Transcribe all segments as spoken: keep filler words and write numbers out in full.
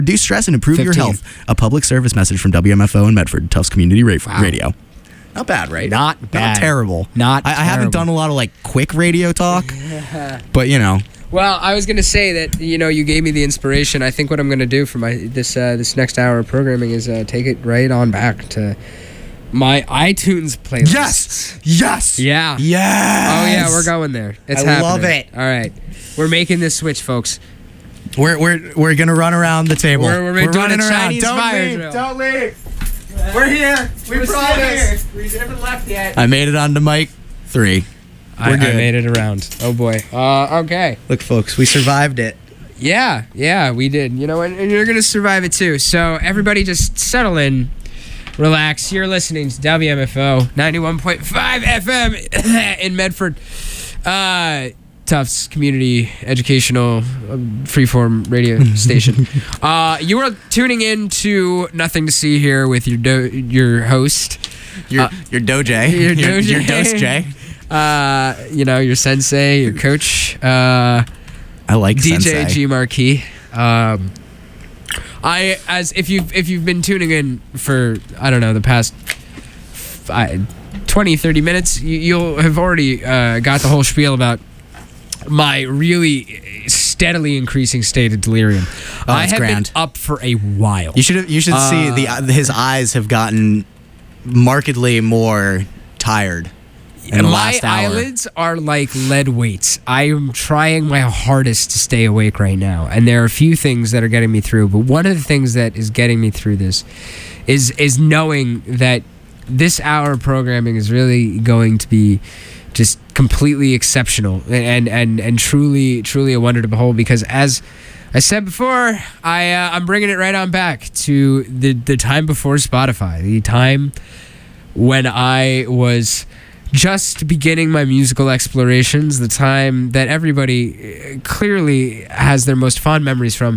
reduce stress and improve your fifteen. health. A public service message from W M F O and Medford, Tufts Community Ra- Wow. Radio. Not bad, right? Not bad. Not terrible. Not I, I haven't terrible. done a lot of like quick radio talk, but you know. Well, I was gonna say that you know you gave me the inspiration. I think what I'm gonna do for my this uh, this next hour of programming is uh, take it right on back to my iTunes playlist. Yes. Yes. Yeah. Yes. Oh yeah, we're going there. It's I happening. love it. All right, we're making this switch, folks. We're we're we're gonna run around the table. We're, we're, doing running a around. Chinese Don't fire leave. drill. Don't leave. We're here. We We're still promise. here. We haven't left yet. I made it on to mic three. I, We're I good. made it around. Oh boy. Uh, okay. Look, folks, we survived it. Yeah, yeah, we did. You know, and, and you're gonna survive it too. So everybody, just settle in, relax. You're listening to W M F O ninety-one point five F M in Medford, uh, Tufts Community Educational um, Freeform Radio Station. Uh, you are tuning in to Nothing to See here with your do- your host, Your Uh, your doje. your Your, doje. your dose J. uh, you know, your sensei, your coach. Uh, I like D J Sensei. G Marquis. Um, I as if you've if you've been tuning in for I don't know the past fi twenty, thirty minutes, you, you'll have already uh, got the whole spiel about my really steadily increasing state of delirium. Oh, I that's have grand. been up for a while. You should you should see Uh, the his eyes have gotten markedly more tired. In the My last hour. eyelids are like lead weights. I am trying my hardest to stay awake right now, and there are a few things that are getting me through. But one of the things that is getting me through this is is knowing that this hour of programming is really going to be just completely exceptional and and and truly truly a wonder to behold. Because as I said before, I uh, I'm bringing it right on back to the the time before Spotify, the time when I was just beginning my musical explorations, the time that everybody uh, clearly has their most fond memories from,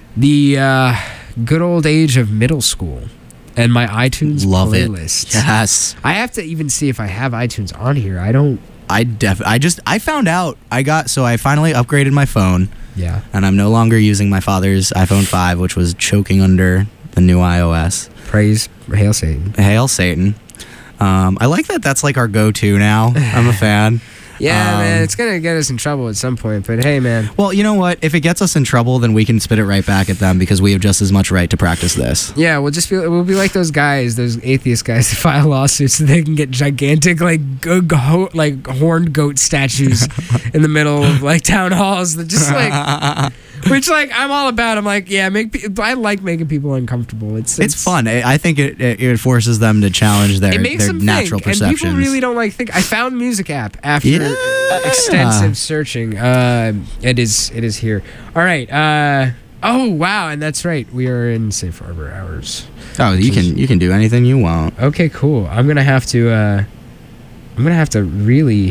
the uh, good old age of middle school, and my iTunes Love it. playlist. Yes. I have to even see if I have iTunes on here. I don't. I def I just I found out I got so I finally upgraded my phone Yeah. and I'm no longer using my father's iPhone five, which was choking under the new iOS. Praise, hail Satan. Hail Satan. Um, I like that that's like our go-to now. I'm a fan. Yeah, Um, man, it's gonna get us in trouble at some point. But hey, man. Well, you know what? If it gets us in trouble, then we can spit it right back at them because we have just as much right to practice this. Yeah, we'll just be we'll be like those guys, those atheist guys that file lawsuits so they can get gigantic like go, go, like horned goat statues in the middle of like town halls that just like which like I'm all about. I'm like, yeah, make pe- I like making people uncomfortable. It's It's fun. I I think it, it, it forces them to challenge their, It makes their them natural think, perceptions. and people really don't like think. I found Music App after Yeah. extensive searching. Uh, it is it is here. All right. Uh, oh wow, and that's right. We are in Safe Harbor hours. Oh, you can you can do anything you want. Okay, cool. I'm gonna have to. Uh, I'm gonna have to really.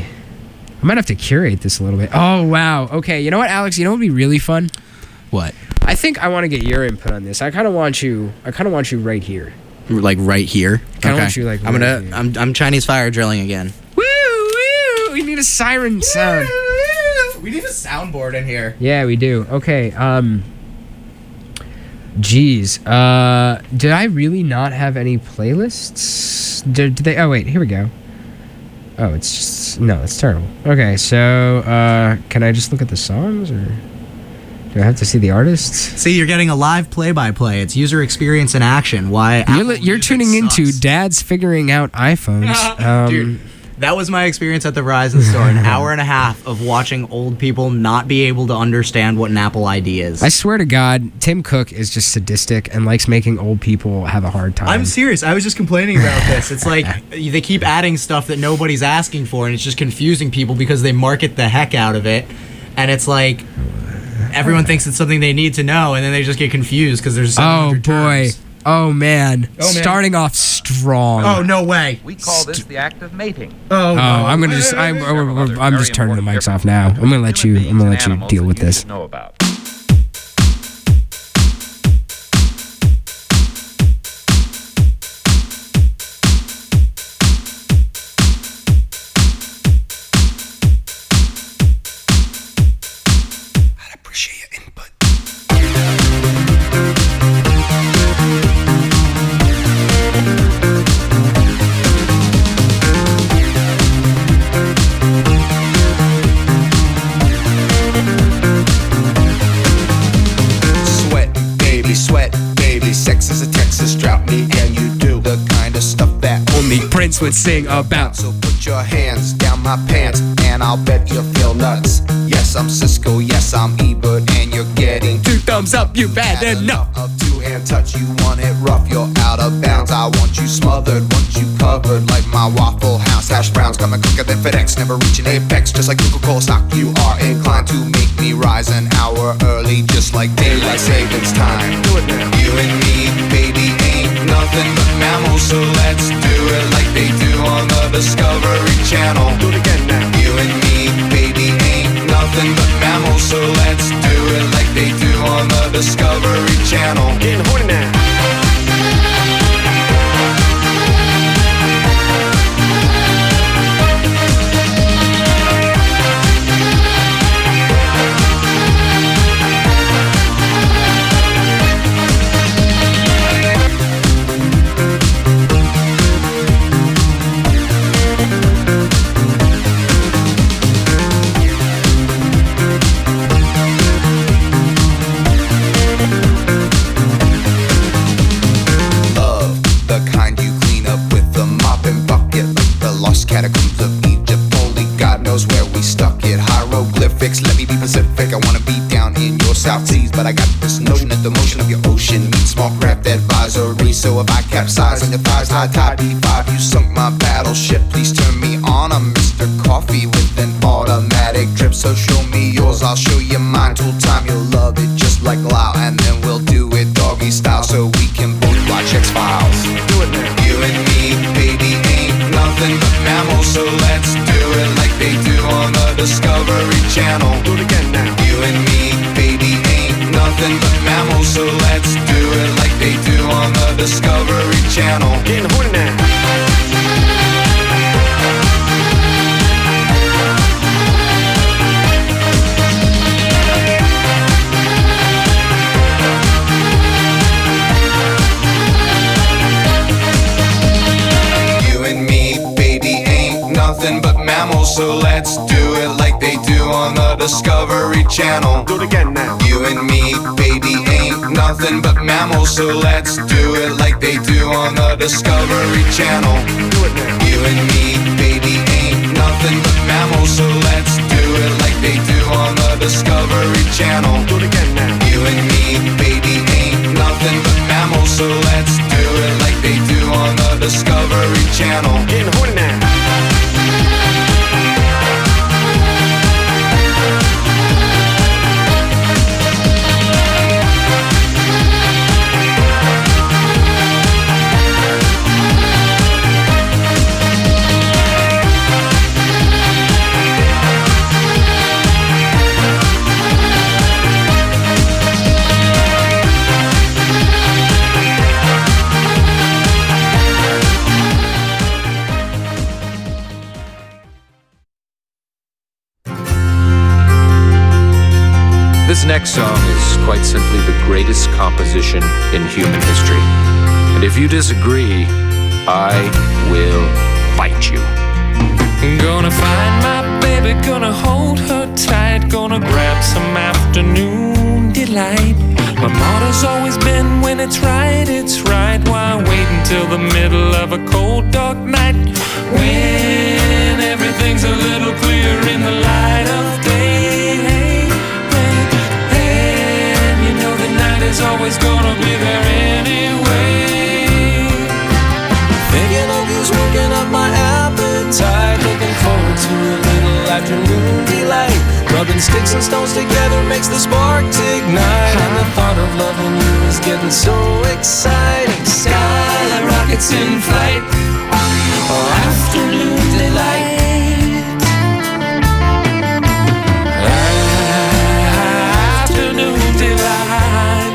I might have to curate this a little bit. Oh wow. Okay. You know what, Alex? You know what would be really fun? What? I think I want to get your input on this. I kind of want you. I kind of want you right here. Like right here. Kinda want you, like, I'm right gonna. here. I'm I'm Chinese fire drilling again. Woo woo! We need a siren sound. We need a soundboard in here. Yeah, we do. Okay. Um. Geez. Uh. Did I really not have any playlists? Did, did they? Oh wait. Here we go. Oh, it's just no. It's terrible. Okay. So, uh, can I just look at the songs, or do I have to see the artists? See, you're getting a live play-by-play. It's user experience in action. Why? You're, Apple li- you're Music tuning into sucks. Dad's figuring out iPhones. Um, Dude, that was my experience at the Verizon store. An hour and a half of watching old people not be able to understand what an Apple I D is. I swear to God, Tim Cook is just sadistic and likes making old people have a hard time. I'm serious. I was just complaining about this. It's like they keep adding stuff that nobody's asking for, and it's just confusing people because they market the heck out of it. And it's like everyone thinks it's something they need to know, and then they just get confused because there's seven Oh hundred boy. terms. Oh man. Oh, man. Starting off strong. Oh no way. We call this the act of mating. Oh, Oh, I'm gonna just I'm, I'm, I'm, I'm just turning the mics off now. I'm gonna let you I'm gonna let you deal with this. Know about. I'd appreciate your input. me and you do the kind of stuff that Only Prince would sing about. So put your hands down my pants and I'll bet you feel nuts. Yes, I'm Cisco, yes, I'm Ebert, and you're getting Two thumbs up, you've had enough. Of two-hand touch, you want it rough, you're out of bounds. I want you smothered, want you covered like my Waffle House hash browns. Coming quicker than FedEx, never reaching apex. Just like Coca-Cola stock, you are inclined to make me rise an hour early, just like daylight savings time. Do it now. You and me, baby, ain't nothing but mammals, so let's do it like they do on the Discovery Channel. Do it again now. You and me, baby, ain't nothing but mammals, so let's do it like they do on the Discovery Channel. Getting horny now. Catacombs of Egypt, only God knows where we stuck it. Hieroglyphics, let me be Pacific. I wanna be down in your South Seas, but I got this notion that the motion of your ocean meets small craft advisory. So if I capsize on your thighs, high tide B five, you sunk my battleship. Please turn me on. I'm Mister Coffee with an automatic drip. So show me yours, I'll show you mine. Tool time, you'll love it just like Lao, and then we'll do it doggy style, so we can both watch X-Files. Do it now. You and me, baby, ain't nothing but mammals, so let's do it like they do on the Discovery Channel. Do it again now. You and me, baby, ain't nothing but mammals, so let's do it like they do on the Discovery Channel. Getting horny now. Nothing but mammals, so let's do it like they do on the Discovery Channel. Do it again now. You and me, baby, ain't nothing but mammals, so let's do it like they do on the Discovery Channel. Do it now. You and me, baby, ain't nothing but mammals, so let's do it like they do on the Discovery Channel. Do it again now. You and me, baby, ain't nothing but mammals, so let's do it like they do on the Discovery Channel. Getting horny now. This next song is quite simply the greatest composition in human history. And if you disagree, I will fight you. Gonna find my baby, gonna hold her tight, gonna grab some afternoon delight. My motto's always been, when it's right, it's right. Why wait until the middle of a cold, dark night, when everything's a little clearer in the light of day? Is always gonna be there anyway. Thinking of you's working up my appetite, looking forward to a little afternoon delight. Rubbing sticks and stones together makes the sparks ignite, and the thought of loving you is getting so exciting. Sky rockets in flight, oh, afternoon delight. Afternoon delight.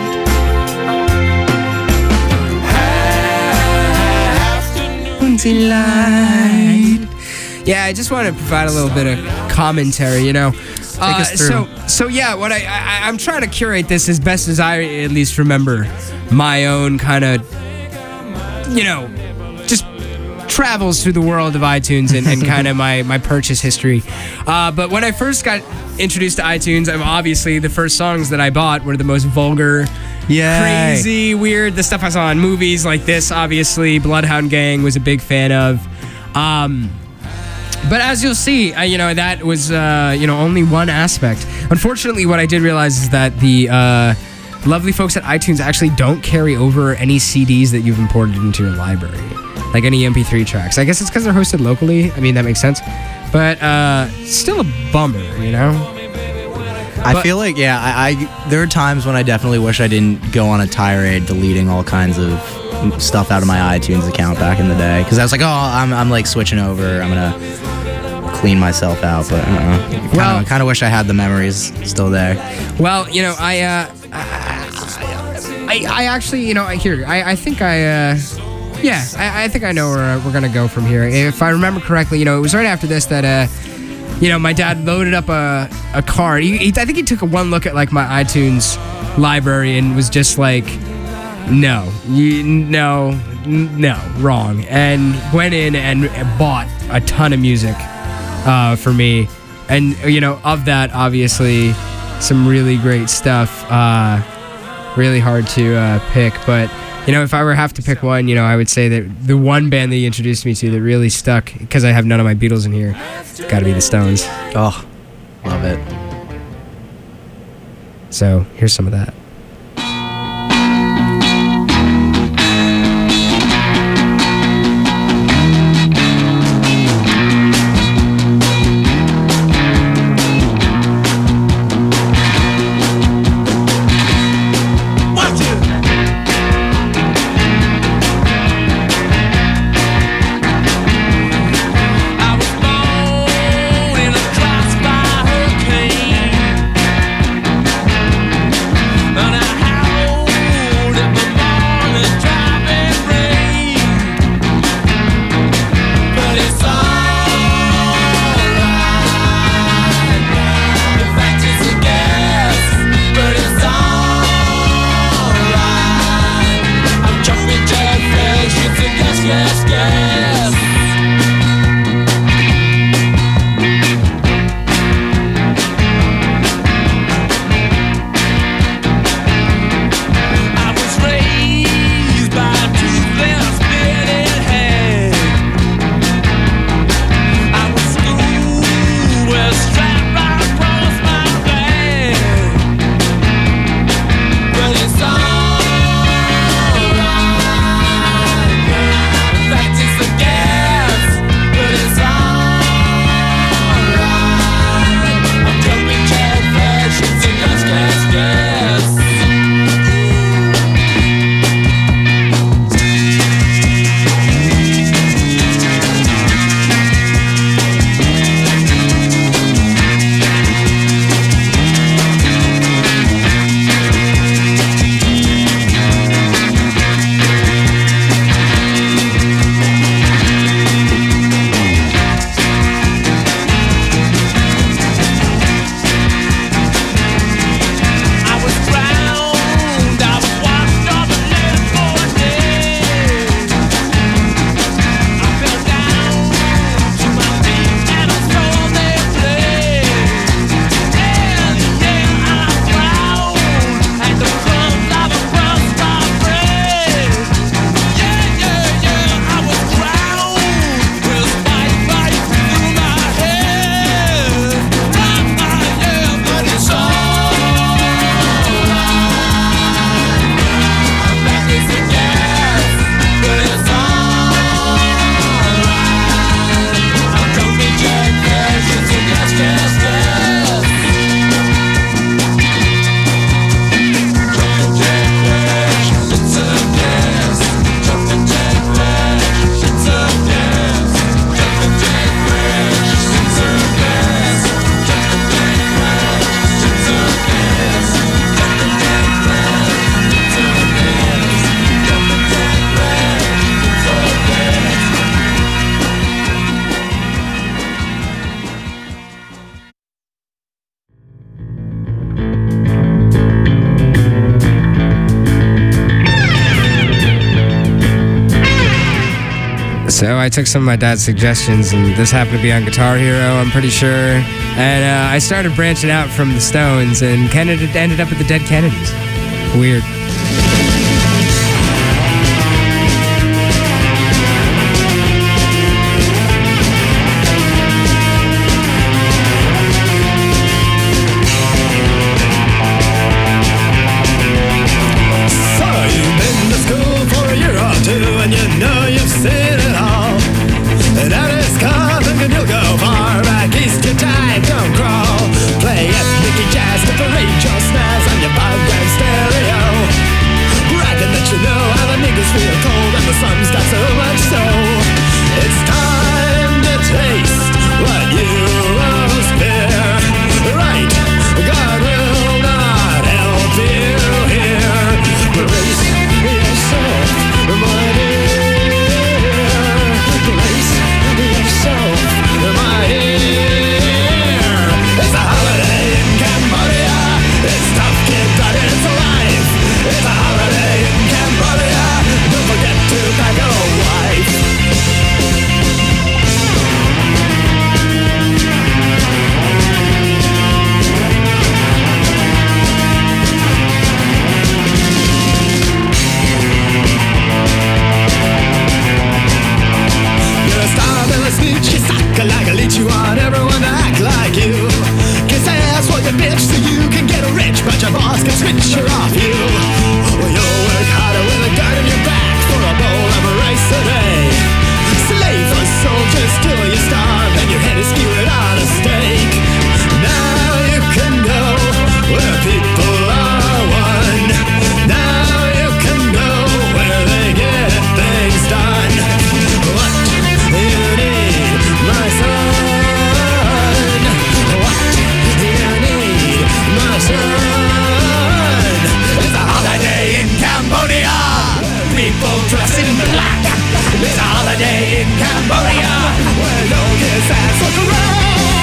Delight. Yeah, I just want to provide a little bit of commentary, you know. Take Uh, us through. so, so yeah, what I, I I'm trying to curate this as best as I at least remember my own kind of, you know, just travels through the world of iTunes and, and kind of my my purchase history. Uh, but when I first got introduced to iTunes, I'm obviously the first songs that I bought were the most vulgar, Yay. crazy, weird. The stuff I saw in movies like this, obviously, Bloodhound Gang was a big fan of. Um, but as you'll see, uh, you know, that was, uh, you know, only one aspect. Unfortunately, what I did realize is that the uh, lovely folks at iTunes actually don't carry over any C Ds that you've imported into your library, like any M P three tracks. I guess it's because they're hosted locally. I mean, that makes sense. But uh, still a bummer, you know? I But- feel like, yeah, I, I there are times when I definitely wish I didn't go on a tirade deleting all kinds of stuff out of my iTunes account back in the day. Because I was like, oh, I'm, I'm like switching over. I'm going to clean myself out. But uh, Well- I kind of wish I had the memories still there. Well, you know, I, uh, I, I actually, you know, I hear, I, I think I, uh, yeah, I, I think I know where we're gonna go from here. If I remember correctly, you know, it was right after this that, uh, you know, my dad loaded up a, a card. He, he, I think he took a one look at like my iTunes library and was just like, no, you, no, n- no, wrong, and went in and bought a ton of music uh, for me. And, you know, of that, obviously, some really great stuff. Uh, really hard to uh, pick. But, you know, if I were have to pick one, you know, I would say that the one band that he introduced me to that really stuck, because I have none of my Beatles in here, it's got to be the Stones. Oh, love it. So here's some of that. I was born in a crossfire hurricane, and I howled at the morning driving rain. But it's alright now. In fact, it's a guess, but it's alright. I'm jumping jellyfish, it's a guess, guess, guess. I was raised by a toothless bearded head. I was schooled with a strap right across my back. But it's alright now. In fact, it's a guess, but it's alright. I'm jumping jellyfish, it's a guess, guess, guess. I was drowned, I was washed up and left for dead. I fell down to my feet and I saw their blade. And yeah, I frowned at the crumbs of a crust of bread. Yeah, yeah, yeah, I was drowned with a spike right through my head. Ah, ah, yeah, but it's alright. That is a guess, but it's alright. I'm jumping jellyfish, it's a guess, guess, guess. Jumping jellyfish, it's a guess. Jumping jellyfish, it's a guess. Jumping jellyfish, it's a guess. Jumping jellyfish, it's a guess. Jumping jellyfish, it's a guess. Jumping So I took some of my dad's suggestions, and this happened to be on Guitar Hero, I'm pretty sure. And uh, I started branching out from the Stones, and Kennedy ended up with the Dead Kennedys. Weird. feel cold and the sun's got so much snow. It's time to taste what you most fear. Right, God will not help you here. Brace yourself, my dear. Brace yourself, my dear. It's a holiday in Cambodia. It's tough, kid, but it's alive. It's a holiday in Cambodia. Don't forget to pack a wife. You're a star, then a snitch. You suck like a leech. You want everyone to act like you. Kiss ass for your bitch so you can get rich, but your boss can switch her off you. Well, you'll work harder with a gun in your back for a bowl of rice a day. Slave or soldier, still you starve, and your head is skewered on a stake. Now you can go where people are one. Now you can go where they get things done. What you need, my son? What you need, my son? It's a holiday in Cambodia. People dressed in black. It's a holiday in Cambodia where no kids ask for crack.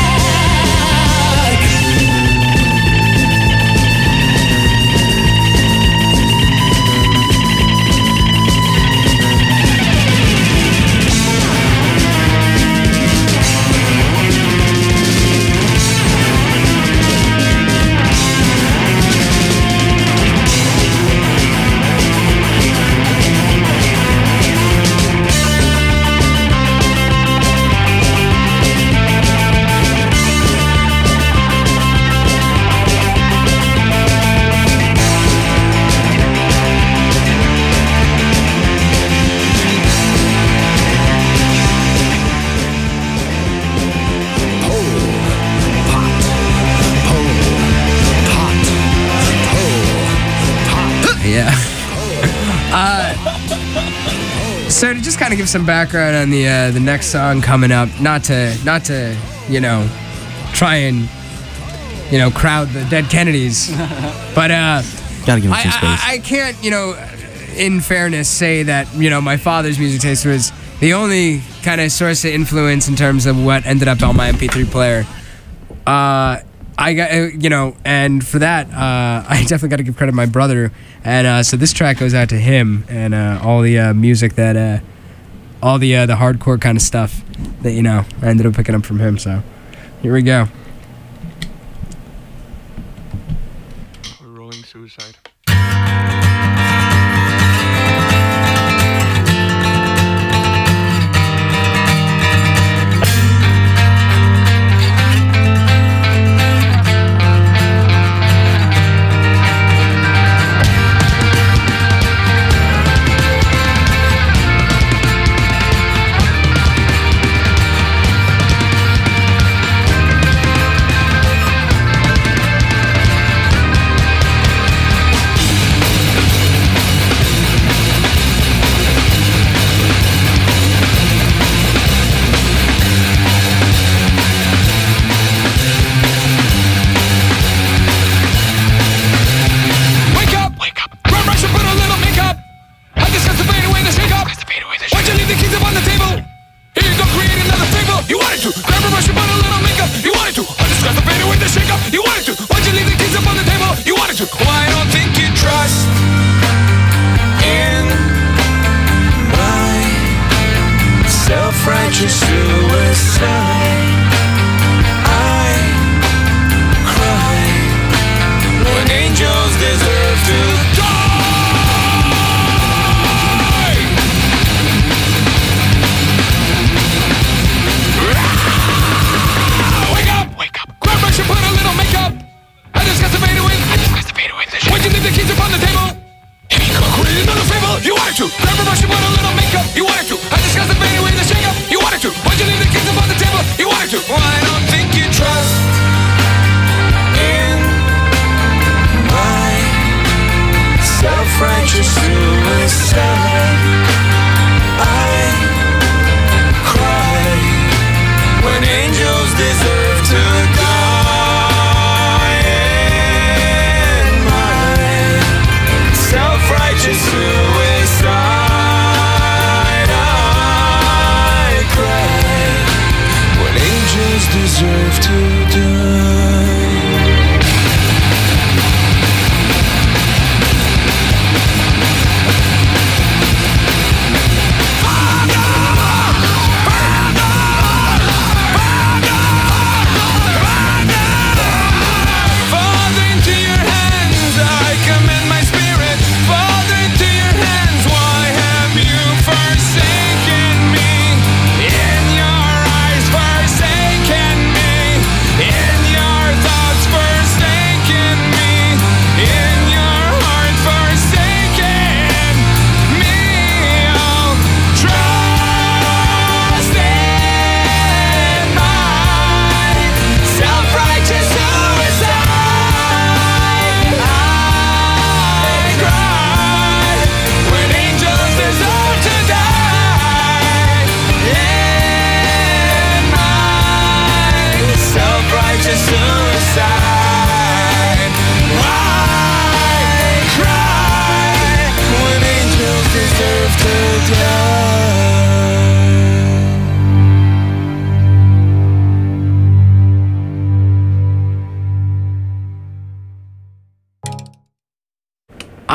Yeah. uh, so to just kind of give some background on the uh, the next song coming up, not to not to you know try and you know crowd the Dead Kennedys, but uh, gotta give him I, some space. I, I can't you know in fairness say that you know my father's music taste was the only kind of source of influence in terms of what ended up on my M P three player. Uh, I got, uh, you know, and for that, uh, I definitely got to give credit to my brother. And uh, so this track goes out to him and uh, all the uh, music that, uh, all the uh, the hardcore kind of stuff that, you know, I ended up picking up from him. So here we go. We're rolling suicide. Self-righteous suicide. I cry when angels deserve to die. Wake up, wake up. Grab brush and put a little makeup. I just got to fade away. I just got to fade away. Why'd you leave the keys upon the table? You create another fable. You wanted to. Grab a brush and put a little makeup. You wanted to. I just got to fade away the shake up. You wanted to. Why'd you leave the keys upon the table? You wanted to. Well, I don't think you trust in my self-righteous suicide.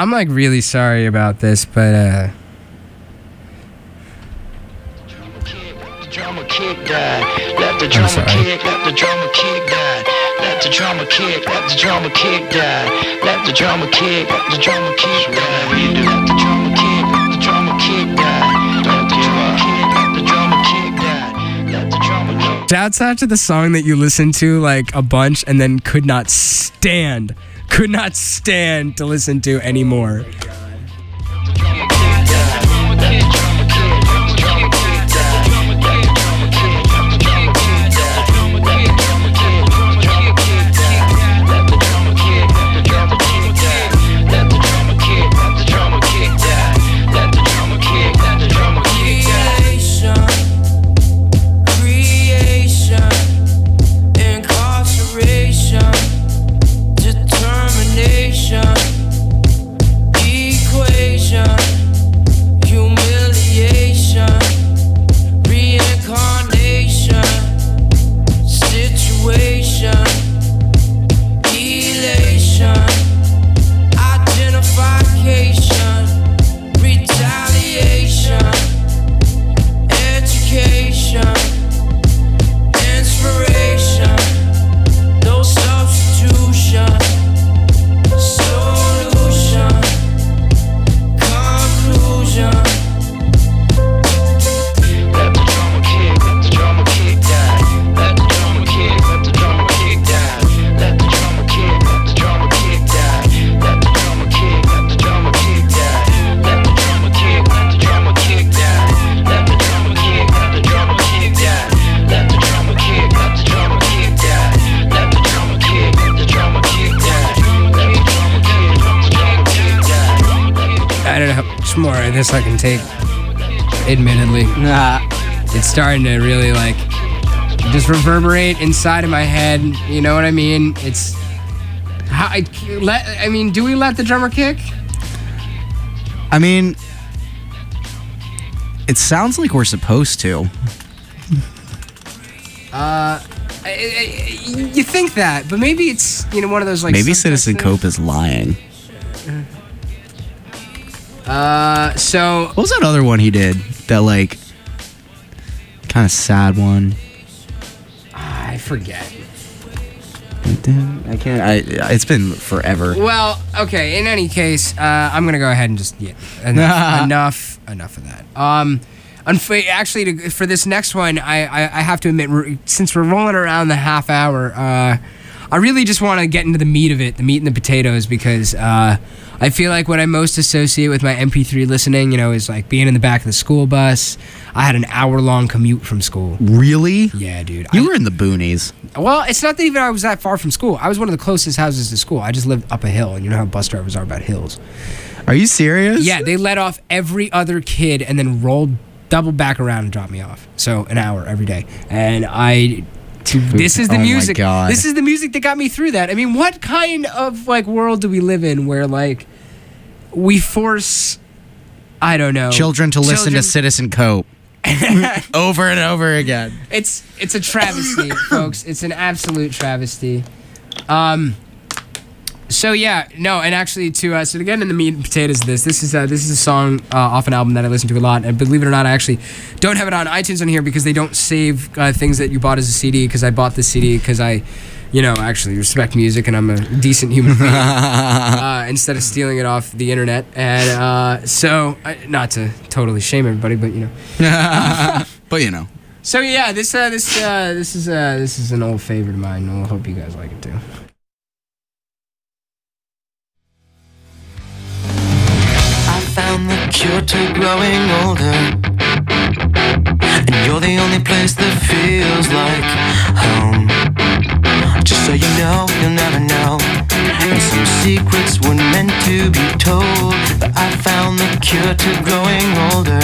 I'm like really sorry about this, but uh. Drama kick die. Let the drama kick, let the drama kick die. Let the drama kick, let the drama kick die. Let the drama kick, let the drama kick die. Let the drama kick, let the drama kick die. Let the drama kick, let the drama kick die. Let the drama kick. Shouts out to the song that you listened to like a bunch and then could not stand, could not stand to listen to anymore. More of this I can take, admittedly. Nah. It's starting to really like just reverberate inside of my head. You know what I mean? It's how I let. I mean, do we let the drummer kick? I mean, it sounds like we're supposed to. Uh, I, I, you think that, but maybe it's you know one of those like. Maybe Citizen Cope is lying. Uh, so what was that other one he did? That like kind of sad one. I forget. I can't. I. It's been forever. Well, okay. In any case, uh, I'm gonna go ahead and just yeah. Enough. enough. Enough of that. Um, unf- actually, to, for this next one, I, I I have to admit, since we're rolling around the half hour, uh, I really just want to get into the meat of it, the meat and the potatoes, because uh. I feel like what I most associate with my M P three listening, you know, is like being in the back of the school bus. I had an hour-long commute from school. Really? Yeah, dude. You I, were in the boonies. Well, it's not that even I was that far from school. I was one of the closest houses to school. I just lived up a hill, and you know how bus drivers are about hills. Are you serious? Yeah, they let off every other kid and then rolled double back around and dropped me off. So an hour every day. And I... This is the oh music. My God. This is the music that got me through that. I mean, what kind of like world do we live in where like we force, I don't know, children to listen children- to Citizen Cope over and over again? It's it's a travesty, folks. It's an absolute travesty. Um. So yeah, no, and actually to uh, so to get into the meat and potatoes of this, this is uh, this is a song uh, off an album that I listen to a lot, and believe it or not, I actually don't have it on iTunes on here because they don't save uh, things that you bought as a C D. Because I bought the C D because I, you know, actually respect music and I'm a decent human being. uh, instead of stealing it off the internet, and uh, so I, not to totally shame everybody, but you know, but you know. So yeah, this uh, this uh, this is uh, this is an old favorite of mine. I hope you guys like it too. Found the cure to growing older, and you're the only place that feels like home. Just so you know, you'll never know, and some secrets weren't meant to be told, but I found the cure to growing older.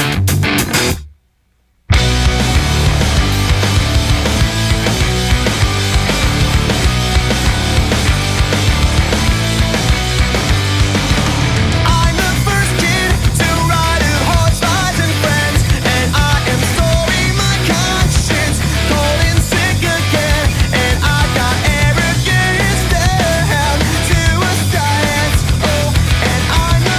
I'm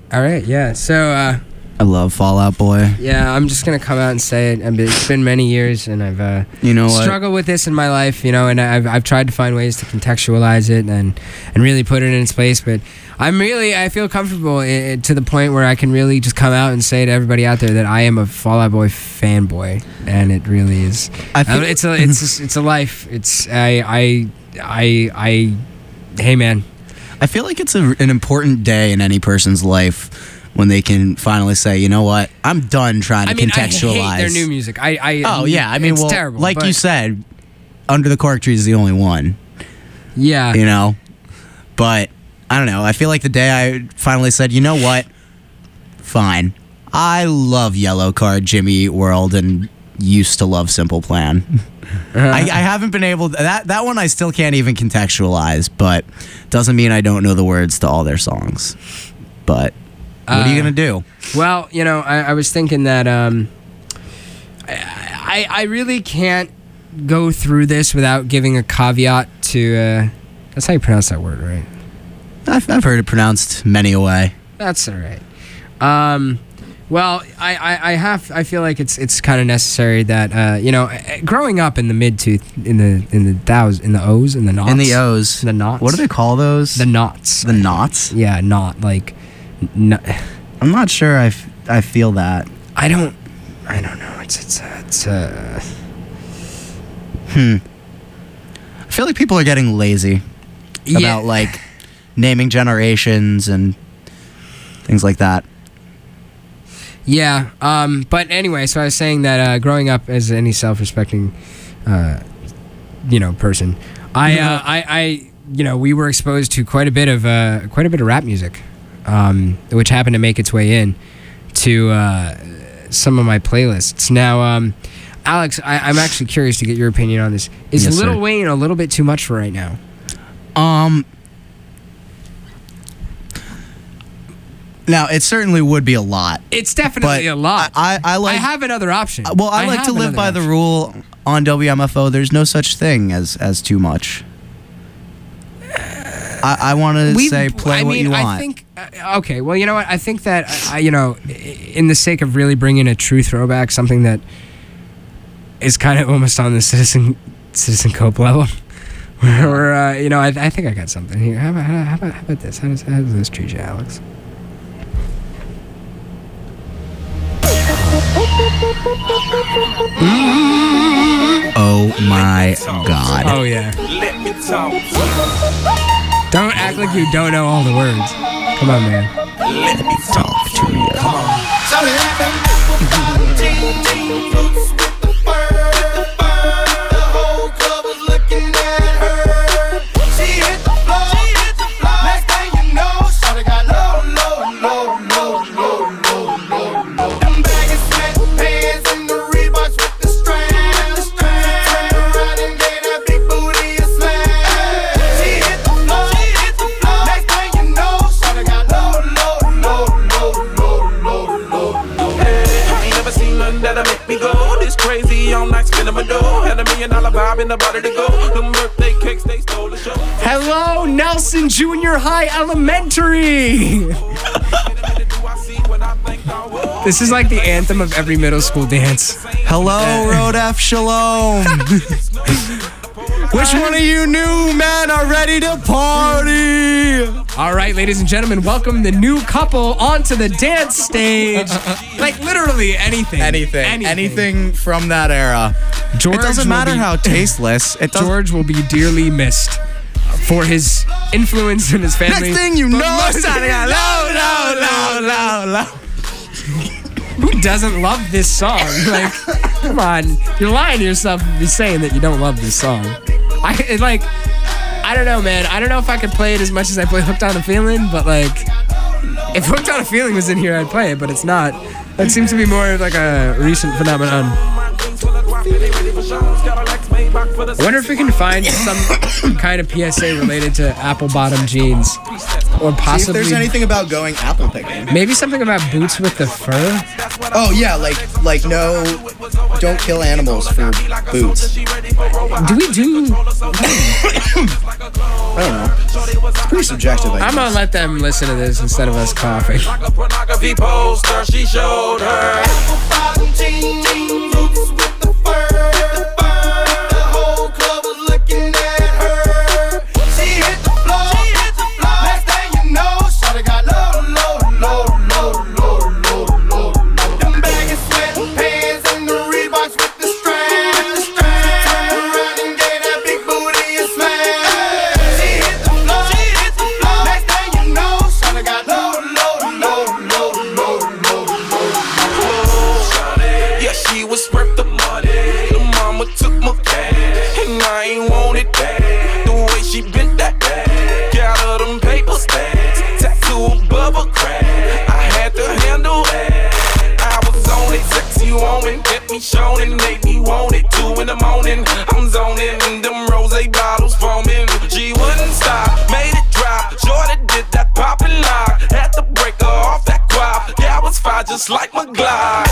All right, yeah. So, uh, I love Fall Out Boy. yeah, I'm just gonna come out and say it. I mean, it's been many years, and I've uh, You know what? struggled with this in my life, you know, and I've I've tried to find ways to contextualize it and and really put it in its place. But I'm really I feel comfortable I- I- to the point where I can really just come out and say to everybody out there that I am a Fall Out Boy fanboy, and it really is. I feel- Um, it's a it's it's a life. It's I I I I. Hey man, I feel like it's a, an important day in any person's life when they can finally say, you know what, I'm done trying to I mean, contextualize. I hate their new music. I, I Oh yeah, I mean, it's well, terrible, like but- you said, Under the Cork Tree is the only one. Yeah, You know, but I don't know. I feel like the day I finally said, you know what, fine. I love Yellow Card, Jimmy Eat World, and used to love Simple Plan. I, I haven't been able to, that that one I still can't even contextualize, but doesn't mean I don't know the words to all their songs. But what are you Uh, gonna do? Well, you know, I, I was thinking that um, I, I I really can't go through this without giving a caveat to. Uh, that's how you pronounce that word, right? I've, I've heard it pronounced many a way. That's all right. Um, well, I, I, I have I feel like it's it's kind of necessary that uh, you know, eh, growing up in the mid to in the in the thous in the O's in the knots In the O's, the knots what do they call those? the knots The knots. yeah not like n- I'm not sure. I, f- I feel that. I don't I don't know it's it's uh, it's uh, Hmm. I feel like people are getting lazy about like naming generations and things like that. Yeah, um, but anyway, so I was saying that uh, growing up as any self-respecting, uh, you know, person, I, uh, I, I, you know, we were exposed to quite a bit of uh, quite a bit of rap music, um, which happened to make its way in to uh, some of my playlists. Now, um, Alex, I, I'm actually curious to get your opinion on this. Is Yes, Lil sir. Wayne a little bit too much for right now? Um. Now it certainly would be a lot. It's definitely But a lot. I, I, I like. I have another option. well, I, like have to live another by the option. rule on W M F O. There's no such thing as as too much. I, I want to We- say play I what mean, you want. I think uh, okay. Well, you know what? I think that uh, you know, i- in the sake of really bringing a true throwback, something that is kind of almost on the Citizen Citizen Cope level, where uh, you know, I, I think I got something here. How about how about, how about this? How does, how does this treat you, Alex? Oh my God. Oh yeah. Don't act like you don't know all the words. Come on, man. Let me talk to you. Hello, Nelson Junior High Elementary. This is like the anthem of every middle school dance. Hello, Road F Shalom. Which one of you new men are ready to party? All right, ladies and gentlemen, welcome the new couple onto the dance stage. Like literally anything. Anything, anything from that era. George It doesn't will matter be- how tasteless. It doesn't. George will be dearly missed for his influence in his family. Next thing you but know, most- it's loud, loud, loud, loud, loud. Who doesn't love this song? Like, come on, you're lying to yourself if you're saying that you don't love this song. I it, like, I don't know, man. I don't know if I could play it as much as I play "Hooked on a Feeling," but like, if "Hooked on a Feeling" was in here, I'd play it, but it's not. That seems to be more of like a recent phenomenon. I wonder if we can find some kind of P S A related to apple bottom jeans, or See if possibly there's anything about going apple picking. maybe something about boots with the fur. Oh yeah, like like no, don't kill animals for boots. Do we do? I don't know. It's pretty subjective. I I'm gonna let them listen to this instead of us coughing. Pornography poster, she showed her. Boots with the fur. The whole club was looking at her. She hit the floor. Next thing you know, shawty got low, low, low, low, low, low, low, low. Them baggy sweatpants and the Reeboks with the straps. Turned around and gave that big booty a smash. She hit the floor. Next thing you know, shawty got low, low, low, low, low, low, low. Yeah, she was worth the money. The mama took my cash, and I ain't want it back. The way she bent that back, got her them paper stacks, tattoo above her crack. I had to handle that. I was on it, sexy woman, kept me shown and made me want it. Two in the morning, I'm zoning, and them rose bottles foaming. She wouldn't stop, made it drop. Jordan did that pop and lock, had to break her off that guap. Yeah, I was fine just like my Glock.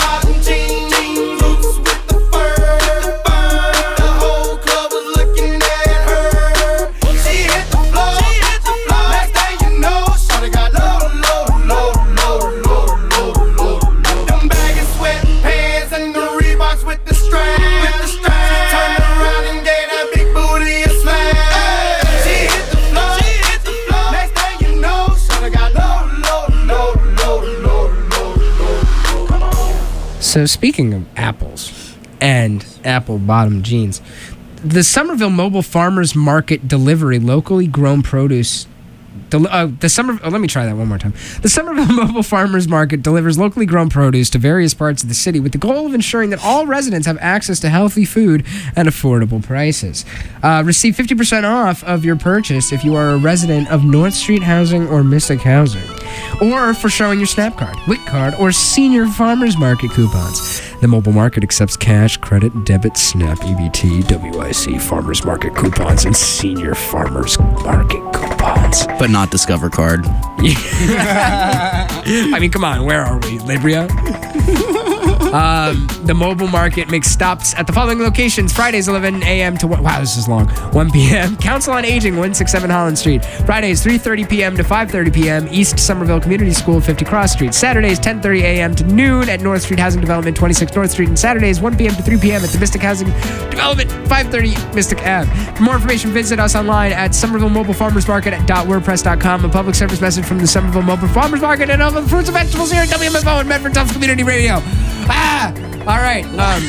Boots with the fur. The whole club was looking at her. She hit the floor. Next thing you know, shawty got low, low, low, low, low, low, low, low. Them baggy sweatpants and the Reeboks with the strap. She turned around and gave that big booty a smash. She hit the floor. Next thing you know, shawty got low, low, low, low, low, low, low. Come on. So speaking of apples and apple bottom jeans, the Somerville Mobile Farmers Market delivery locally grown produce. Del- uh, the Summer. Oh, let me try that one more time. The Somerville Mobile Farmers Market delivers locally grown produce to various parts of the city with the goal of ensuring that all residents have access to healthy food and affordable prices. Uh, receive fifty percent off of your purchase if you are a resident of North Street Housing or Mystic Housing, or for showing your SNAP card, WIC card, or senior farmers market coupons. The mobile market accepts cash, credit, debit, SNAP, E B T, W I C, farmers market coupons, and senior farmers market coupons. But not Discover Card. I mean, come on, where are we? Libria? Um, the mobile market makes stops at the following locations: Fridays eleven a.m. to one, wow, this is long. one p.m. Council on Aging, one sixty-seven Holland Street. Fridays three thirty p.m. to five thirty p.m. East Somerville Community School, fifty Cross Street. Saturdays ten thirty a.m. to noon at North Street Housing Development, twenty-six North Street. And Saturdays one p.m. to three p.m. at the Mystic Housing Development, five thirty Mystic Ave. For more information, visit us online at Somerville Mobile Farmers Market dot wordpress dot com. A public service message from the Somerville Mobile Farmers Market and all the fruits and vegetables here at W M F O and Medford Tufts Community Radio. Ah! All right. Um,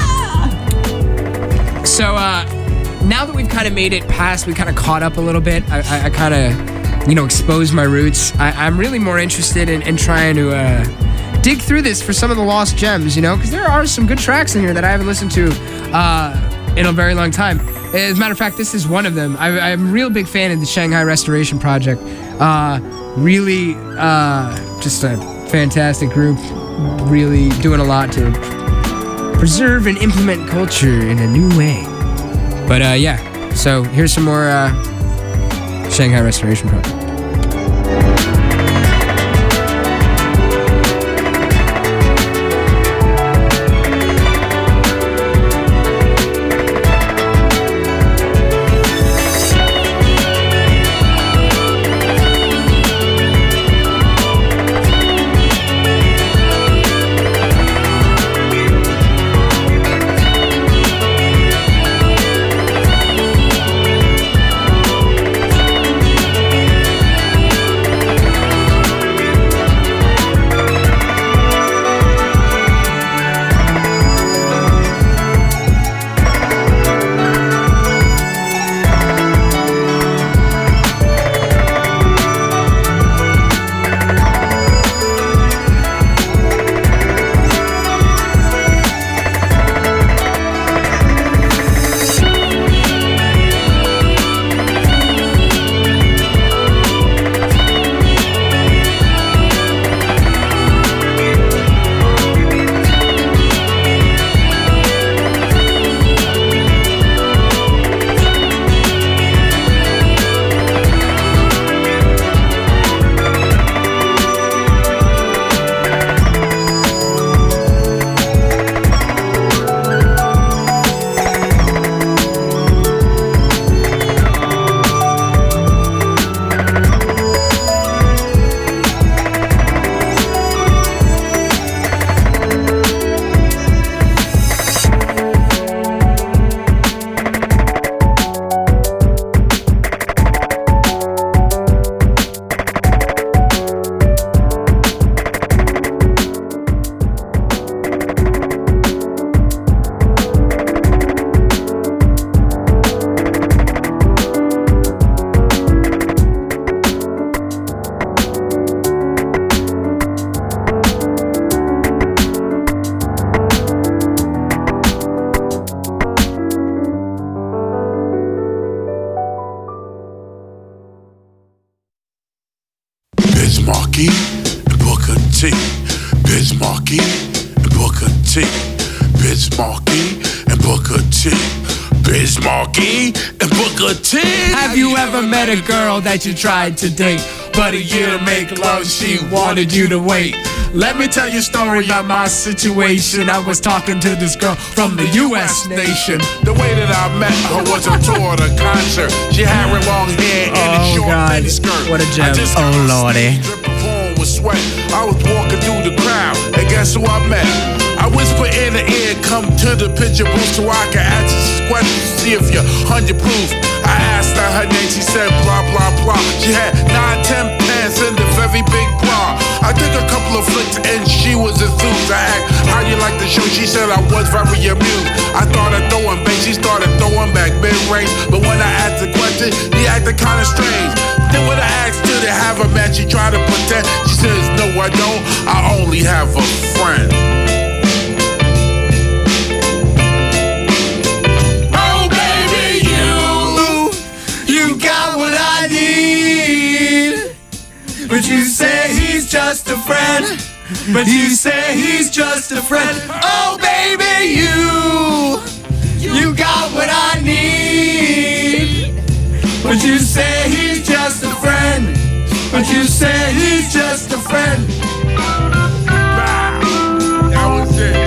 so uh, now that we've kind of made it past, we kind of caught up a little bit. I, I, I kind of, you know, exposed my roots. I, I'm really more interested in, in trying to uh, dig through this for some of the lost gems, you know, because there are some good tracks in here that I haven't listened to uh, in a very long time. As a matter of fact, this is one of them. I, I'm a real big fan of the Shanghai Restoration Project. Uh, really, uh, just a fantastic group. Really doing a lot to preserve and implement culture in a new way. But uh, yeah, so here's some more uh, Shanghai Restoration Project. Markie and Booker T. Biz Markie and Booker T. Biz Markie and Booker T. Biz Markie and Booker T. Have you ever met a girl that you tried to date, but a year to make love she wanted you to wait? Let me tell you a story about my situation. I was talking to this girl from the U S nation. The way that I met her was a tour at a concert. She had her long hair and a Oh, short God. mini skirt. What a gem. I just Oh, got on Lordy. stage, dripping warm with sweat. I was walking through the crowd, and guess who I met? I whisper in the ear, come to the picture booth so I can ask you questions, see if you're hundred proof. I asked her her name, she said blah blah blah. She had nine, ten pants and a very big bra. I took a couple of flicks and she was enthused. I asked, how you like the show? She said I was very amused. I started throwing bass, she started throwing back mid-range. But when I asked the question, he acted kinda strange. Then when I asked her to have a man, she tried to pretend. She says, no I don't, I only have a friend. Oh baby, you, you got what I need. But you say he's just a friend. But you say he's just a friend. Oh baby, you, you got what I need. But you say he's just a friend. But you say he's just a friend. That was it.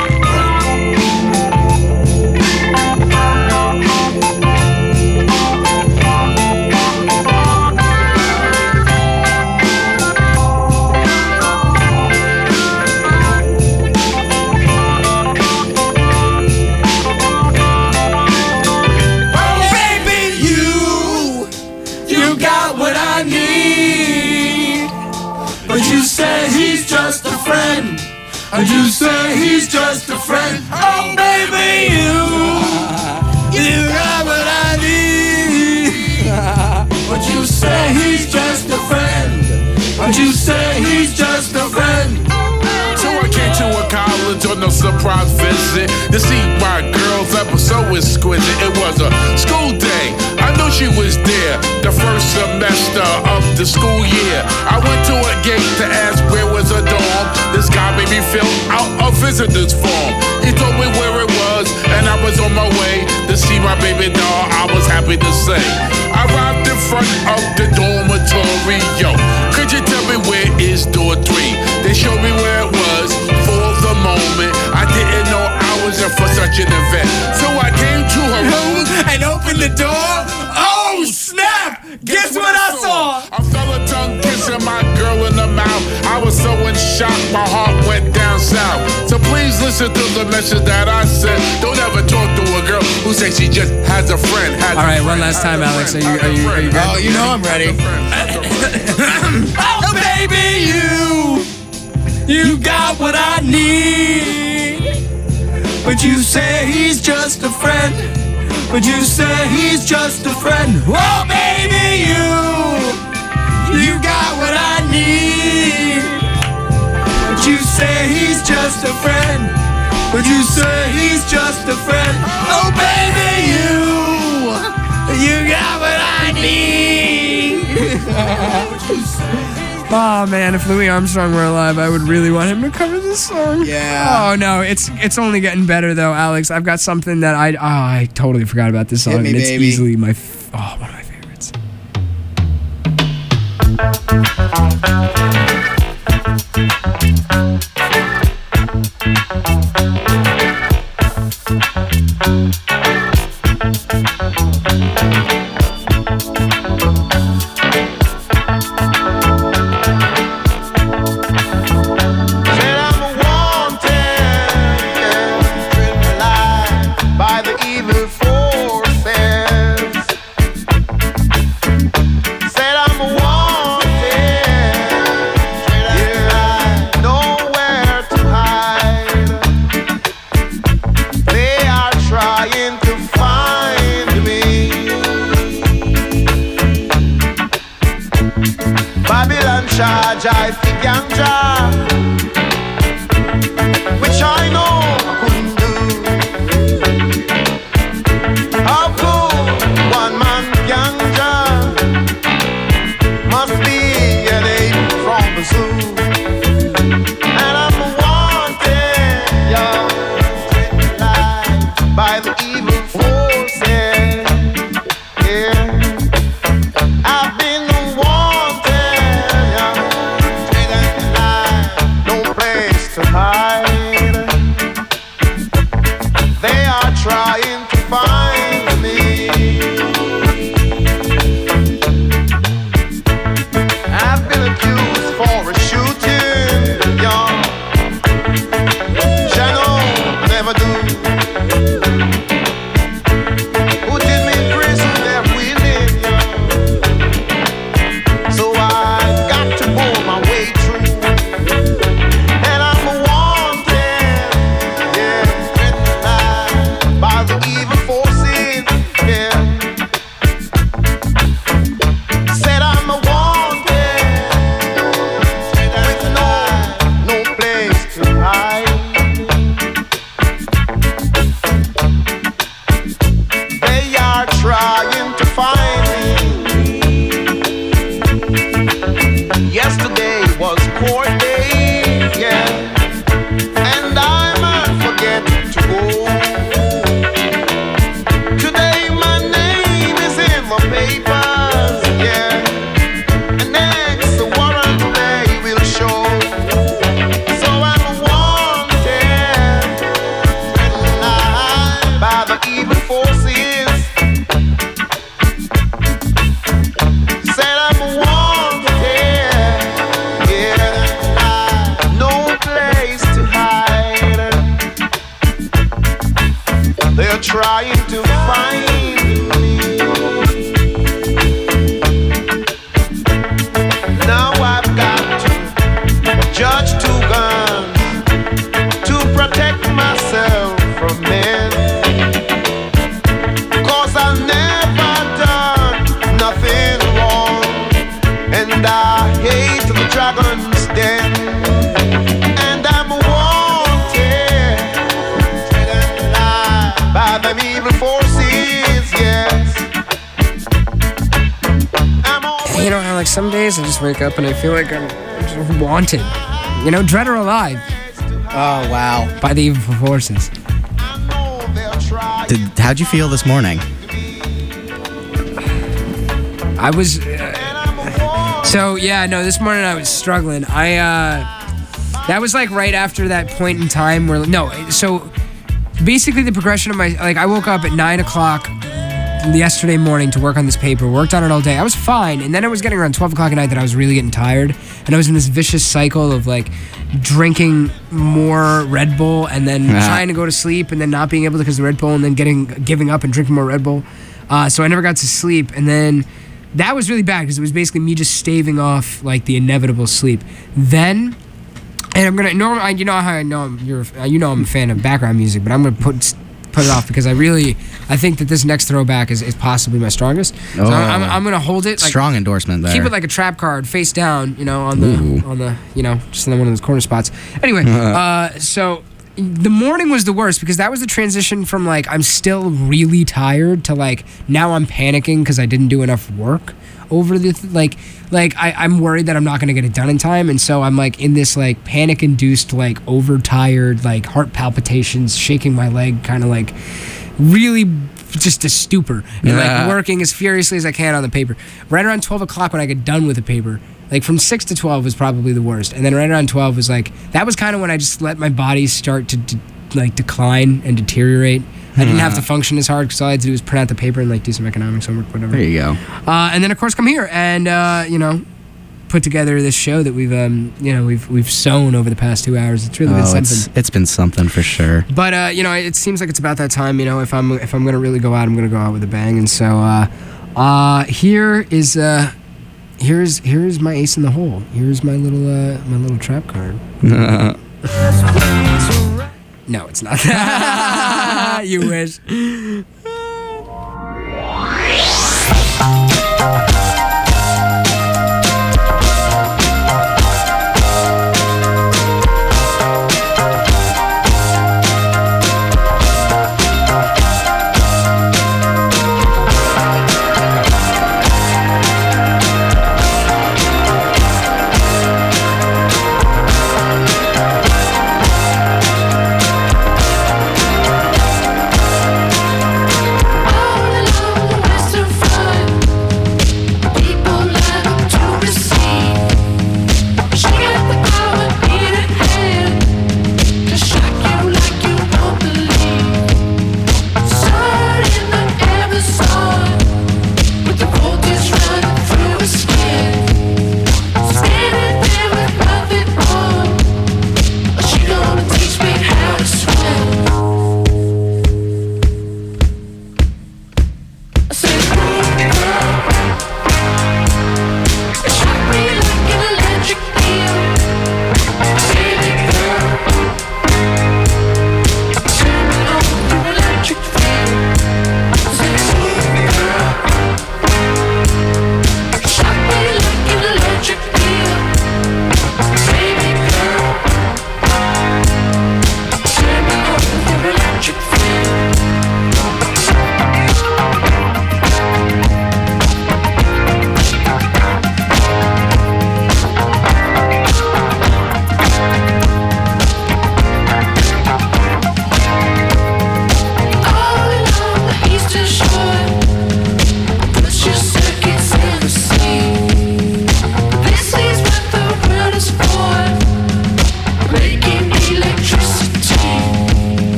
But you say he's just a friend. And you say he's just a friend. Oh baby, you, you got what I need. But you say he's just a friend. But you say he's just a friend. So I came to a college on a surprise visit to see my girls that was so exquisite. It was a school day, I knew she was there. The first semester of the school year, I went to a gate to ask where was a dorm. This guy made me fill out a visitor's form. He told me where it was, and I was on my way to see my baby doll. I was happy to say I arrived in front of the dormitory. Yo, could you tell me where is door three? They showed me where it was. For the moment, I didn't know I was in for such an event. So I came to her room and opened the door. Oh snap! Guess what I saw? I felt a tongue kissing my girl in the mouth. I was so in shock, my heart went down south. So please listen to the message that I said. Don't ever talk to a girl who says she just has a friend. Has All right, a one friend, last time, has a Alex. Are friend, you are you are you good? Oh, you know I'm ready. Oh baby, you, you got what I need. But you say he's just a friend. But you say he's just a friend. Oh baby, you, you got what I need. But you say he's just a friend. But you say he's just a friend. Oh baby, you, you got what I need. Oh man, if Louis Armstrong were alive, I would really want him to cover this song. Yeah. Oh no, it's it's only getting better though, Alex. I've got something that I oh, I totally forgot about this song, Hit me, and it's baby. easily my f- oh one of my favorites. By the evil forces, said I'm wanted trying to find me. Now I've got to judge two guns to protect myself from men. Cause I've never done nothing wrong, and I hate the dragon's den. And I'm wanted by them evil forces, yes. You know how like some days I just wake up and I feel like I'm just wanted. You know, dead or alive. Oh wow. By the evil forces. Did, how'd you feel this morning? I was uh, so yeah, no, this morning I was struggling. I uh that was like right after that point in time where no, so basically the progression of my like I woke up at nine o'clock yesterday morning to work on this paper, worked on it all day. I was fine, and then it was getting around twelve o'clock at night that I was really getting tired, and I was in this vicious cycle of like drinking more Red Bull and then Yeah. trying to go to sleep and then not being able to because of the Red Bull, and then getting giving up and drinking more Red Bull. Uh, so I never got to sleep, and then that was really bad because it was basically me just staving off like the inevitable sleep. Then, and I'm gonna normally, you know how I know I'm, you're, you know I'm a fan of background music, but I'm gonna put put it off because I really, I think that this next throwback is, is possibly my strongest. So Oh. I'm, I'm, I'm gonna hold it. Like, Strong endorsement there. keep it like a trap card, face down, you know, on the Ooh. on the you know, just in one of those corner spots. Anyway, uh, so the morning was the worst because that was the transition from like I'm still really tired to like now I'm panicking because I didn't do enough work over the th- like like I, I'm worried that I'm not gonna get it done in time, and so I'm like in this like panic induced like overtired like heart palpitations, shaking my leg, kind of like really just a stupor and Yeah. like working as furiously as I can on the paper. Right around twelve o'clock when I get done with the paper, like from six to twelve was probably the worst, and then right around twelve was like that was kind of when I just let my body start to de- like decline and deteriorate. I didn't have to function as hard because all I had to do was print out the paper and like do some economics homework, whatever. There you go. Uh, and then of course come here and uh, you know put together this show that we've um, you know we've we've sewn over the past two hours. It's really been Oh, something. it's, it's been something for sure. But uh, you know, it seems like it's about that time. You know, if I'm if I'm gonna really go out, I'm gonna go out with a bang. And so uh, uh, here is uh, here's here's my ace in the hole. Here's my little uh, my little trap card. No, it's not. You wish.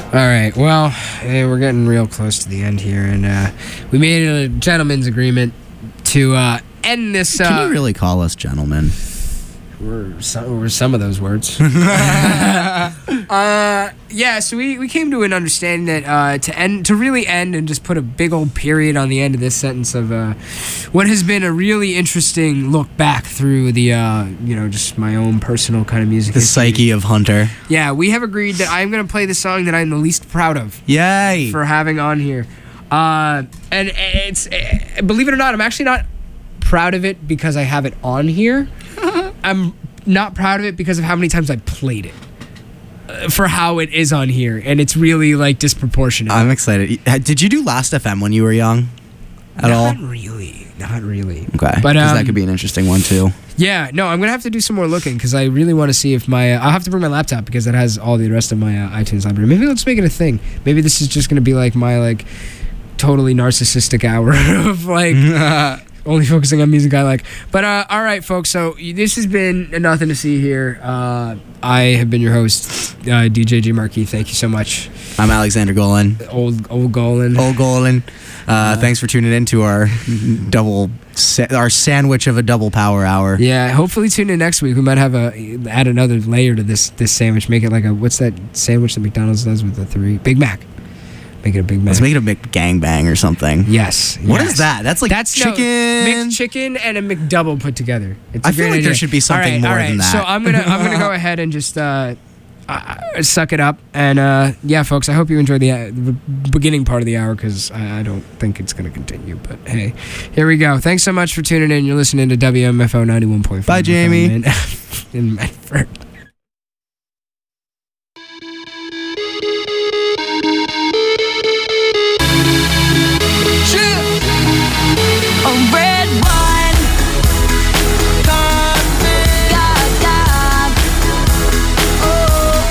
All right. Well, eh, we're getting real close to the end here, and uh, we made a gentleman's agreement to uh, end this. Uh, Can you really call us gentlemen? We're some, we're some of those words. uh, yeah, so we, we came to an understanding that uh, to end, to really end and just put a big old period on the end of this sentence of uh, what has been a really interesting look back through the, uh, you know, just my own personal kind of music The history. psyche of Hunter. Yeah, we have agreed that I'm going to play the song that I'm the least proud of. Yay! For having on here. Uh, and it's, uh, believe it or not, I'm actually not proud of it because I have it on here. I'm not proud of it because of how many times I played it uh, for how it is on here, and it's really like disproportionate. I'm excited. Did you do Last F M when you were young? At not all? Not really. Not really. Okay. But um, um, that could be an interesting one too. Yeah. No, I'm gonna have to do some more looking because I really want to see if my. Uh, I'll have to bring my laptop because it has all the rest of my uh, iTunes library. Maybe let's make it a thing. Maybe this is just gonna be like my like totally narcissistic hour of like. Only focusing on music I like. But, uh, all right, folks. So this has been Nothing to See here. Uh, I have been your host, uh, D J G Marquis. Thank you so much. I'm Alexander Golan. Old old Golan. Old Golan. Uh, uh, thanks for tuning in to our double, sa- our sandwich of a double power hour. Yeah, hopefully tune in next week. We might have a add another layer to this this sandwich. Make it like a, what's that sandwich that McDonald's does with the three? Big Mac. Make it a Big Mac. Let's make it a big gangbang or something. Yes. What yes. is that? That's like That's chicken. No, mixed chicken and a McDouble put together. It's a I feel great like idea. there should be something all right, more all right. than that. So I'm gonna I'm gonna go ahead and just uh, uh, suck it up and uh, yeah, folks. I hope you enjoyed the, uh, the beginning part of the hour because I, I don't think it's gonna continue. But hey, here we go. Thanks so much for tuning in. You're listening to W M F O ninety-one point five. Bye, Jamie. In, in Medford. A red wine, God, God. Oh,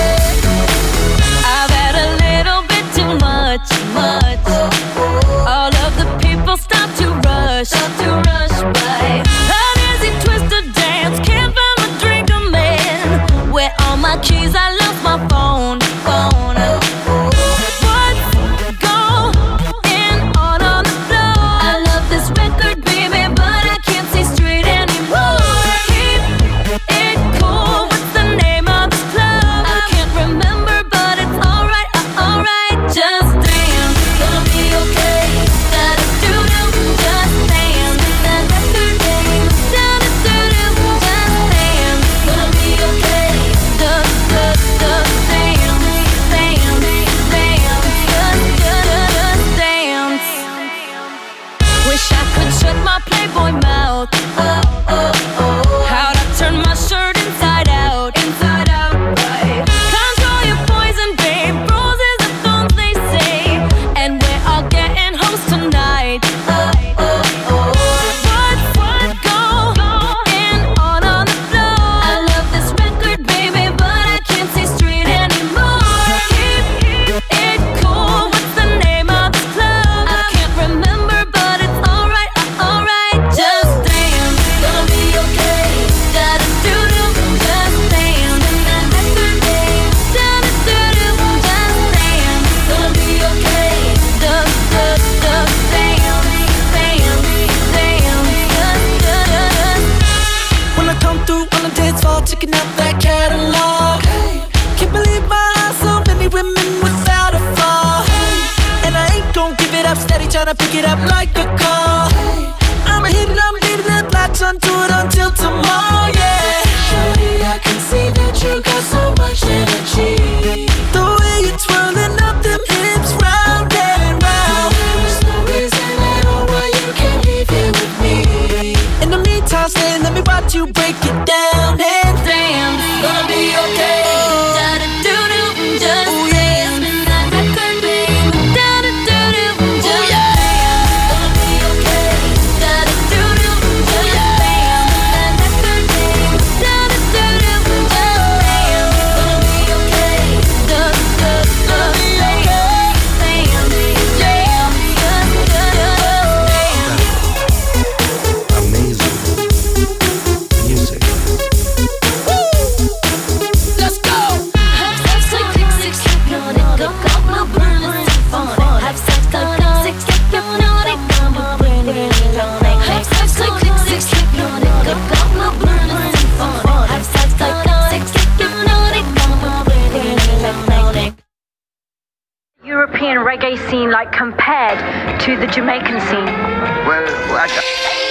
I've had a little bit too much, much. All of the people stop to rush, stop to rush by. An easy twist to dance, can't find a drink I'm in. Where all my keys, I lost my phone, phone. Checking out that catalog. Hey, can't believe my eyes, so many women without a flaw. Hey, and I ain't gon' give it up, steady tryna pick it up like a call. Hey, I'ma hit it, I'ma leave it, latch onto it until tomorrow, yeah. Shorty, I can see that you got so much energy. The way you're twirling up them hips round and round. There's no reason at all why you can't leave here with me. In the meantime, stay, let me watch you break it down. Hey, gonna be okay. Da-da-doo-doo, just oh, yeah. Dance that record, babe. Da-da-doo-doo, just oh, yeah. Gonna be okay. Da-da-doo-doo, just dance. European reggae scene like compared to the Jamaican scene? Well, I got...